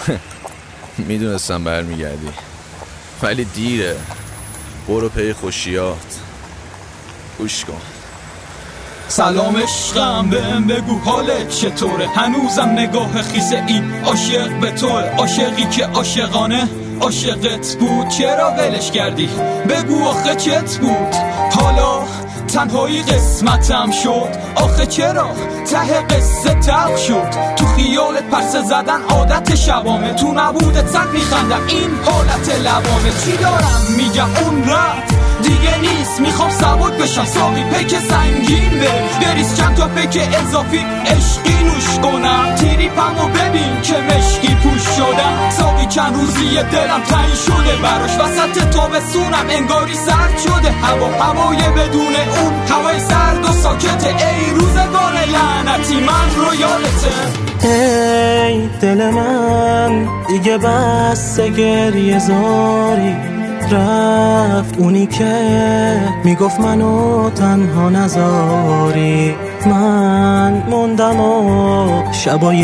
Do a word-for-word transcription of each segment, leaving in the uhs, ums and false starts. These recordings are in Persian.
میدونستم برمیگردی ولی دیره. برو پی خوشیات. گوش کن. سلام عشقم، بهم بگو حالت چطوره؟ هنوزم نگاه خیس این عاشق به توه. عاشقی که عاشقانه عاشقت بود، چرا ولش کردی؟ بگو آخه چت بود؟ حالا تنهایی قسمتم شد، آخه چرا ته قصه تلخ شد؟ تو خیالت پرسه زدن عادت شبامه، تو نبودت زد میخندم این حالت لبامه. چی دارم میگم اون رفت دیگه نیست، میخوام سواد بشم ساقی پک سنگین به بریز چند تا پک اضافی عشقی نوش کنم. تریپمو ببین که مشکی پوش شدم، ساقی چند روزی دلم تنگ شده براش. وسط تابستونم انگاری سرد شده هوا، هوای بدون اون هوای سرد و ساکته. ای روزگار لعنتی من رو یادته. ای دل من دیگه بس گریه زاری، رفت اونی که میگفت منو تنها نذاری. من موندم و شبای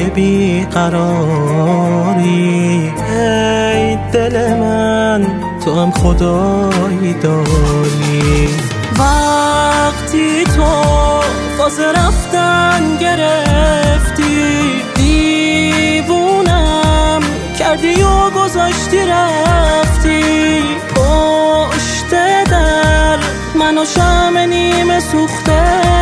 بیقراری. ای دل من تو هم خدایی داری. وقتی تو فاز رفتن گرفتی، دیوونم کردی و گذاشتی رفتی. پشت در منو شمع نیمه سوخته،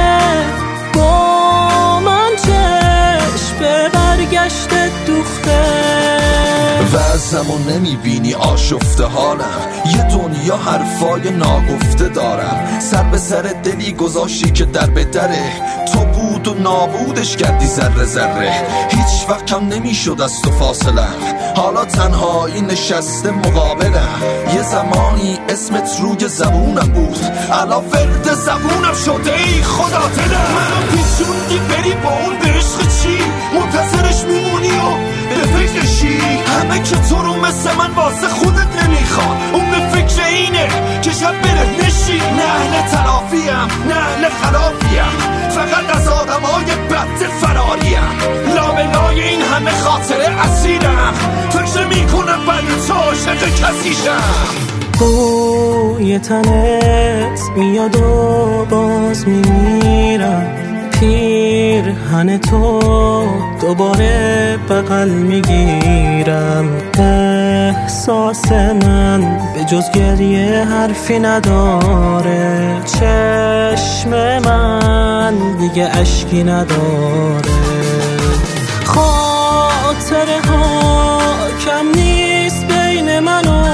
با من چشم به برگشت دوخته. وزمو نمیبینی آشفته حالم، یه دنیا حرفای ناگفته دارم. سر به سر دلی گذاشتی که در به دره، تو بود و نابودش کردی ذره ذره. هیچ وقت کم نمیشد از تو فاصلم، حالا تنهایی نشسته مقابلم. یه زمانی اسمت روی زبونم بود، الان ورد زبونم شده. ای خدا دلم منو پیچوندی بری با اون به عشق چی؟ منتظرش میمونی و به فکرشی؟ همه که تو رو مثل من واسه خودت نمیخواد، اون به فکر اینه که شب بره نشی. نه اهل تلافیم نه اهل خلافیم، فقط از آدمای بد فراریم. لابلای این همه خاطره اسیرم، فکر میکنم ولی تو عاشق کسیشم. بوی تنت میاد و باز میمیرم، پیرهن تو دوباره بغل میگیرم. احساس من به جز گریه حرفی نداره، چشم من دیگه اشکی نداره. خاطره ها کم نیست بین من و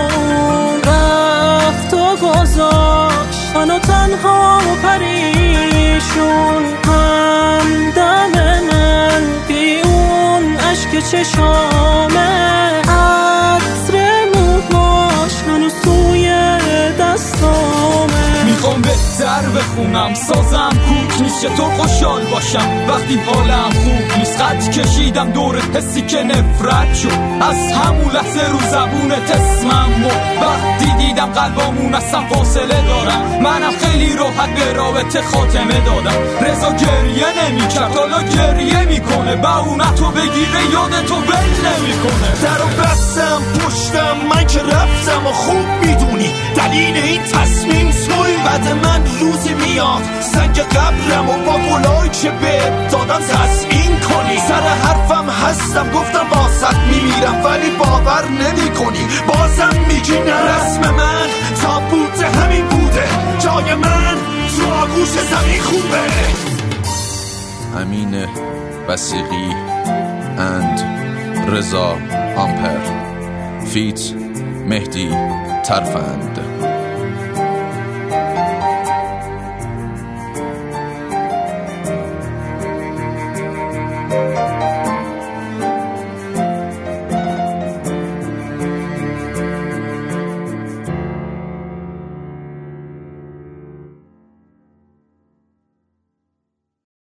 رفت و گذاشت منو تنها و پریشون. همدم من بی اون عشق چشامه، عطر موهاش هنوز توی دستامه. میخوام بهتر بخونم سازم کوک نیست، چطور خوشحال باشم وقتی حالم خوب نیست. خط کشیدم دور حسی که نفرت شد، از همون لحظه رو زبونت اسمم مرد. وقتی دیدم قلبامون اصلا فاصله دارم، منم خیلی راحت به رابطه خاتمه دادم. رضا گریه نمی کرد حالا گریه میکنه، بهونتو بگیره یادتو بل نمیکنه. درو بستم پشتم من که رفتم و خوب میدونی دلیل این تصمیم توی. بعد من روزی میاد سنگ قبرم و با گلای که به دادم تسلیم کنی. سر حرفم هستم گفتم باست میمیرم، ولی باور نمی کنی بازم میگی نه. رسم من تابوت همین بوده، جای من تو آغوش زمین خوبه. امین بسیقی اند رضا آمپر، فیت مهدی ترفند.